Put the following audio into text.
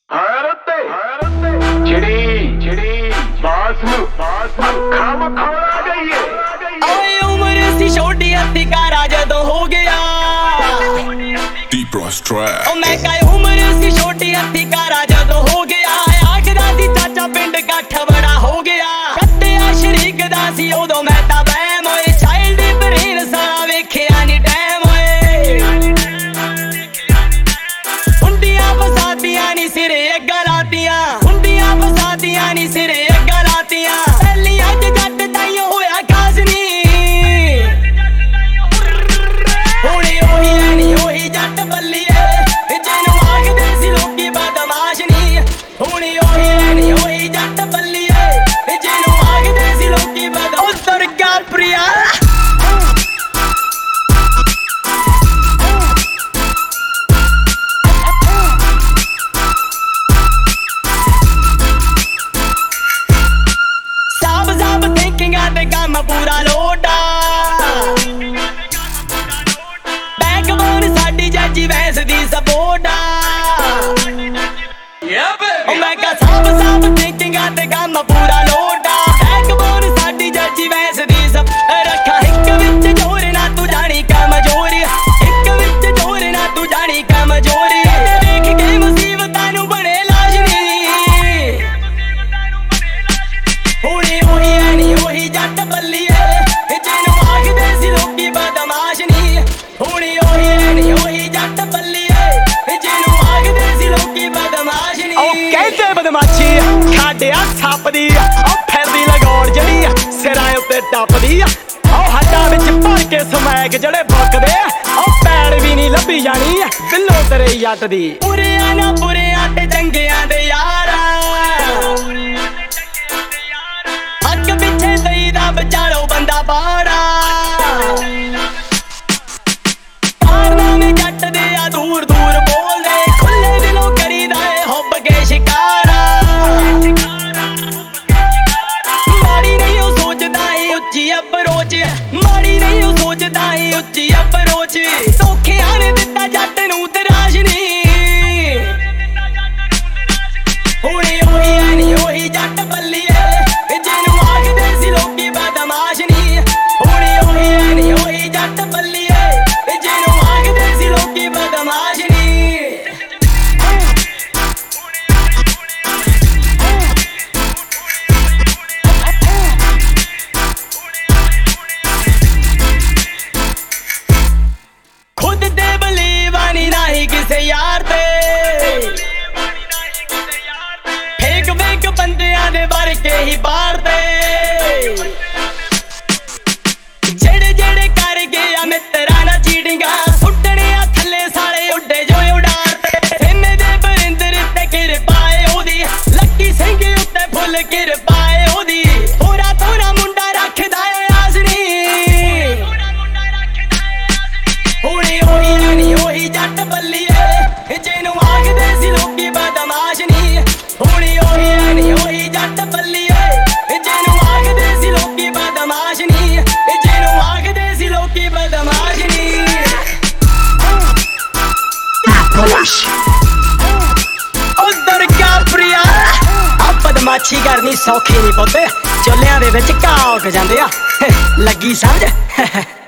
चिड़ी बास खाम खौड़ा गई है। ओए उम्र सी छोटी हथी कारा जदों हो गया ओ मैं कहे उम्र सी छोटी हथी कारा जदों हो गया आखदा सी चाचा पिंड कट्ठ बड़ा हो गया कट्टिया शरीक दा सी उदों मैं तां बैम होए चाइल्ड ब्रेन सारा वेखिया नी टैम होए हुंडियां फसादियां नी सिरे गलातियां हुंडियां फसादियां नी सिरे गलातियां पहली अज जट ताईं होया खास नी हुणे ओही ऐनी ओही जट बल्लीए जिन्नू आखदे सी लोकी बदमाश नी हुणे ओही ऐनी ओही जट बल्लीए जिन्नू आखदे सी लोकी बदमाश उधर गा प्रिया काम पूरा लोटा बैकबोन साडी जजी वैस दी सपोर्टा मैं कहा साफ थिंकिंग ते काम पूरा लोटा बैकबोन साडी जजी वैस दी सब रखा हिक विच जोर ना तू जानी कमजोरी हिक विच जोर ना तू जानी कमजोरी देख के मुसीबतां नू बने लाजनी हुणे ओही ऐनी ओही जट बल्ली बदमाशी खाडिया छापदी फिरदी लगौड़ जड़ी सिरां उत्ते टपदी हड्डां विच भर के समैक जड़े बुकदे पैड़ भी नहीं लभी जानी दिलों तेरे जट दी बुरियां ना बुरियां ते चंगियां दे यारा अग पिछे देईदा बचारो बंदा पाड़ा पारना में जट दे दूर दूर बोलदे खुले दिलों करीदा है हुब के शिकार माड़ी नहीं वो सोचदा है उच्ची अप्रोच धोखियां ने दिता जट नूं तराश नी हुणे ओही ऐनी ओही जट बल्लीए जिन्नू आखदे सी लोकी बदमाश नी हुणे ओही ऐनी ओही जट बल्लीए जिन्नू आखदे सी लोकी बदमाश नी यार ते फेक फेक बंदियां दे वर के ही बार ते जेड़े जेड़े कर गया मित्रा ना चीटिंगा सुट्टने थल्ले साले उड्डे जो उड़ाते इन्ने दे बरिंदर ते गिर पाए ओदी लक्की सिंह उत्ते फुल गिर पाए ओदी थोड़ा थोड़ा मुंडा रखदा है आसनी हुणे ओही ऐनी ओही जट बल्ली जिन्नू आखदे सी लोकी बदमाश नी हुणे ओही ऐनी ओही जट बल्लीए जिन्नू आखदे सी लोकी बदमाश नी जिन्नू आखदे सी लोकी बदमाश नी उधर क्या प्रिया बदमाशी करनी सौखी नहीं पुत्त चोलियां दे विच घाह उग जांदे आ लगी समझ